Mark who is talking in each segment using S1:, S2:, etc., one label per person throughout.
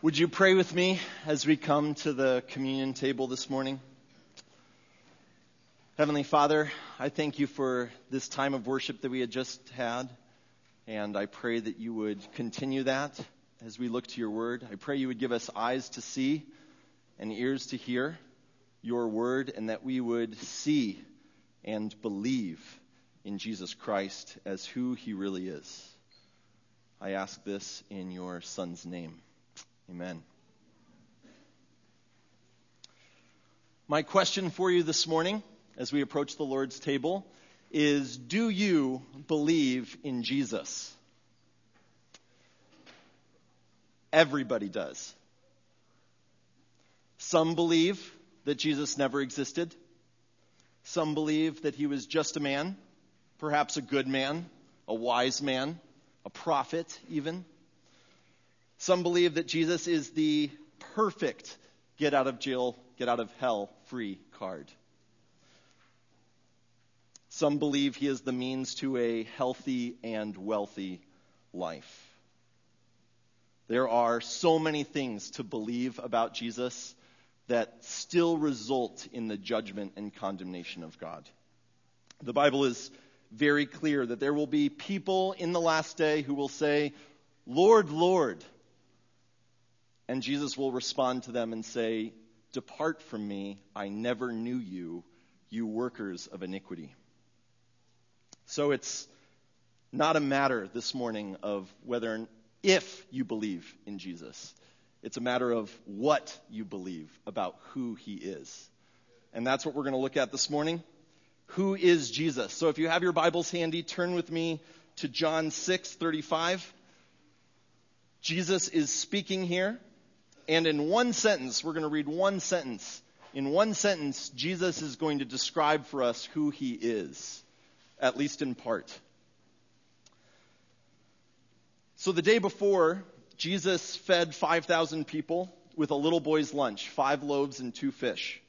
S1: Would you pray with me as we come to the communion table this morning? Heavenly Father, I thank you for this time of worship that we had just had, and I pray that you would continue that as we look to your word. I pray you would give us eyes to see and ears to hear your word, and that we would see and believe in Jesus Christ as who he really is. I ask this in your Son's name. Amen. My question for you this morning, as we approach the Lord's table, is: do you believe in Jesus? Everybody does. Some believe that Jesus never existed. Some believe that he was just a man, perhaps a good man, a wise man, a prophet even. Some believe that Jesus is the perfect get out of jail, get out of hell free card. Some believe he is the means to a healthy and wealthy life. There are so many things to believe about Jesus that still result in the judgment and condemnation of God. The Bible is very clear that there will be people in the last day who will say, "Lord, Lord." And Jesus will respond to them and say, "Depart from me, I never knew you, you workers of iniquity." So it's not a matter this morning of whether and if you believe in Jesus. It's a matter of what you believe about who he is. And that's what we're going to look at this morning. Who is Jesus? So if you have your Bibles handy, turn with me to John 6:35. Jesus is speaking here. And in one sentence, we're going to read one sentence. In one sentence, Jesus is going to describe for us who he is, at least in part. So the day before, Jesus fed 5,000 people with a little boy's lunch, 5 loaves and 2 fish.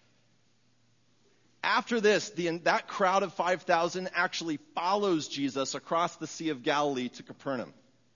S1: After this, that crowd of 5,000 actually follows Jesus across the Sea of Galilee to Capernaum.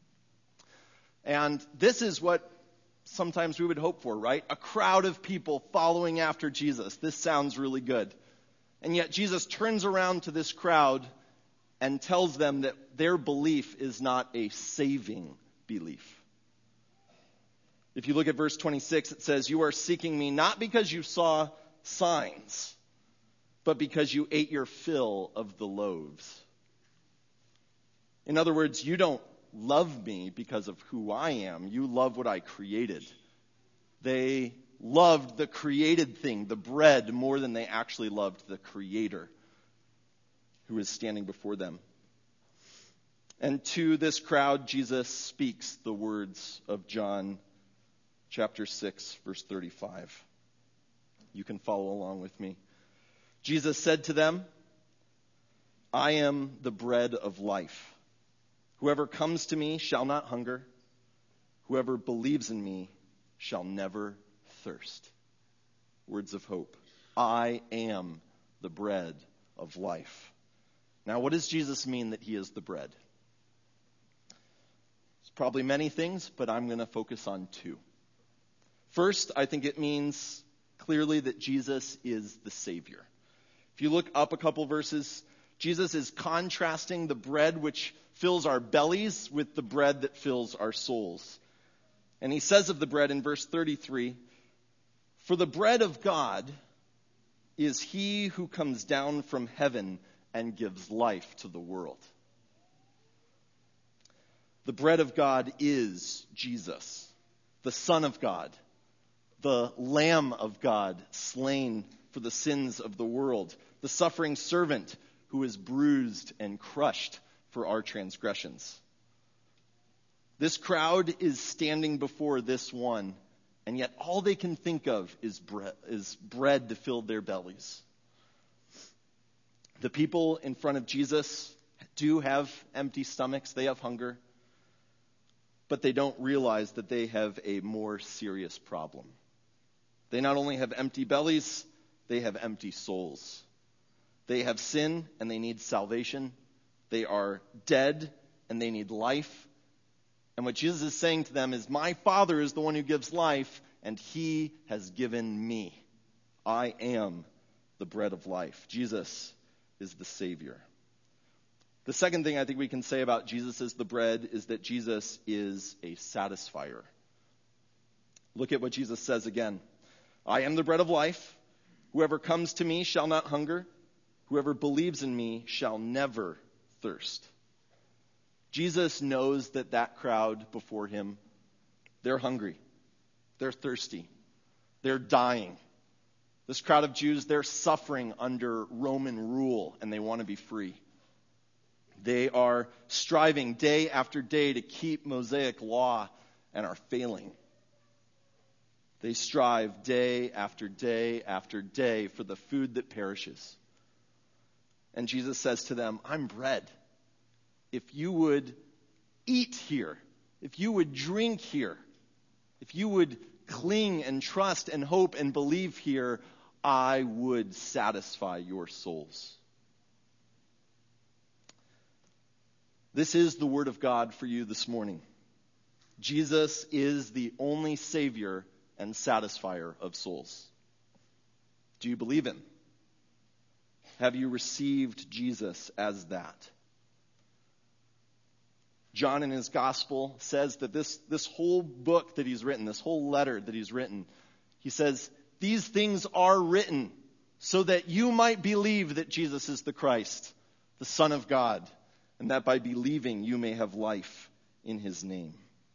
S1: And this is what sometimes we would hope for, right? A crowd of people following after Jesus. This sounds really good. And yet Jesus turns around to this crowd and tells them that their belief is not a saving belief. If you look at verse 26, it says, "You are seeking me not because you saw signs, but because you ate your fill of the loaves." In other words, you don't love me because of who I am. You love what I created. They loved the created thing, the bread, more than they actually loved the Creator who is standing before them. And to this crowd, Jesus speaks the words of John chapter 6, verse 35. You can follow along with me. Jesus said to them, "I am the bread of life. Whoever comes to me shall not hunger. Whoever believes in me shall never thirst." Words of hope. I am the bread of life. Now, what does Jesus mean that he is the bread? It's probably many things, but I'm going to focus on 2. First, I think it means clearly that Jesus is the Savior. If you look up a couple verses, Jesus is contrasting the bread which fills our bellies with the bread that fills our souls. And he says of the bread in verse 33, "For the bread of God is he who comes down from heaven and gives life to the world." The bread of God is Jesus, the Son of God, the Lamb of God slain for the sins of the world, the suffering servant who is bruised and crushed for our transgressions. This crowd is standing before this one, and yet all they can think of is bread to fill their bellies. The people in front of Jesus do have empty stomachs, they have hunger, but they don't realize that they have a more serious problem. They not only have empty bellies, they have empty souls. They have sin and they need salvation. They are dead and they need life. And what Jesus is saying to them is, my Father is the one who gives life, and he has given me. I am the bread of life. Jesus is the Savior. The second thing I think we can say about Jesus as the bread is that Jesus is a satisfier. Look at what Jesus says again. I am the bread of life. Whoever comes to me shall not hunger. Whoever believes in me shall never thirst. Jesus knows that crowd before him, they're hungry. They're thirsty. They're dying. This crowd of Jews, they're suffering under Roman rule, and they want to be free. They are striving day after day to keep Mosaic law and are failing. They strive day after day after day for the food that perishes. And Jesus says to them, I'm bread. If you would eat here, if you would drink here, if you would cling and trust and hope and believe here, I would satisfy your souls. This is the word of God for you this morning. Jesus is the only Savior and satisfier of souls. Do you believe him? Have you received Jesus as that? John in his gospel says that this whole book that he's written, this whole letter that he's written, he says, these things are written so that you might believe that Jesus is the Christ, the Son of God, and that by believing you may have life in his name.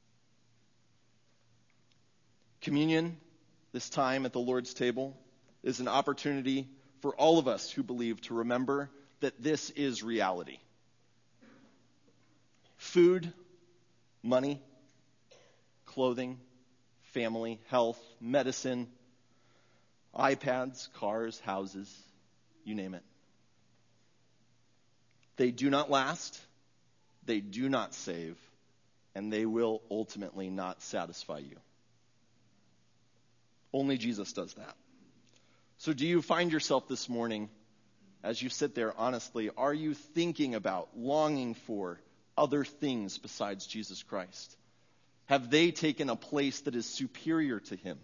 S1: Communion, this time at the Lord's table, is an opportunity for all of us who believe to remember that this is reality. Food, money, clothing, family, health, medicine, iPads, cars, houses, you name it. They do not last, they do not save, and they will ultimately not satisfy you. Only Jesus does that. So do you find yourself this morning, as you sit there honestly, are you thinking about, longing for other things besides Jesus Christ? Have they taken a place that is superior to him?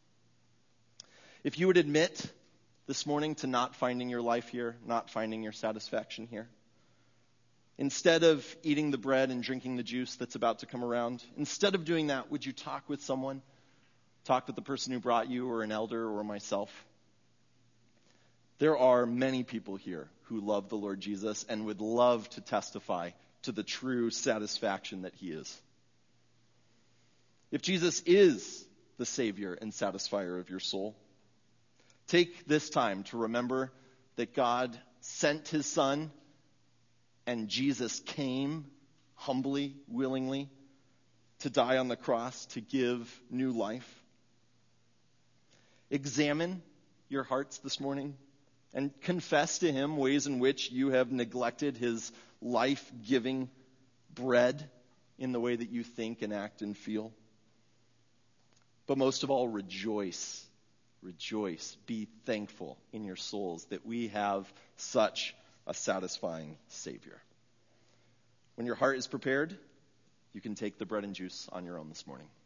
S1: If you would admit this morning to not finding your life here, not finding your satisfaction here, instead of eating the bread and drinking the juice that's about to come around, instead of doing that, would you talk with someone? Talk with the person who brought you, or an elder, or myself. There are many people here who love the Lord Jesus and would love to testify to the true satisfaction that he is. If Jesus is the Savior and satisfier of your soul, take this time to remember that God sent his Son and Jesus came humbly, willingly, to die on the cross to give new life. Examine your hearts this morning and confess to him ways in which you have neglected his life-giving bread in the way that you think and act and feel. But most of all, rejoice. Rejoice. Be thankful in your souls that we have such a satisfying Savior. When your heart is prepared, you can take the bread and juice on your own this morning.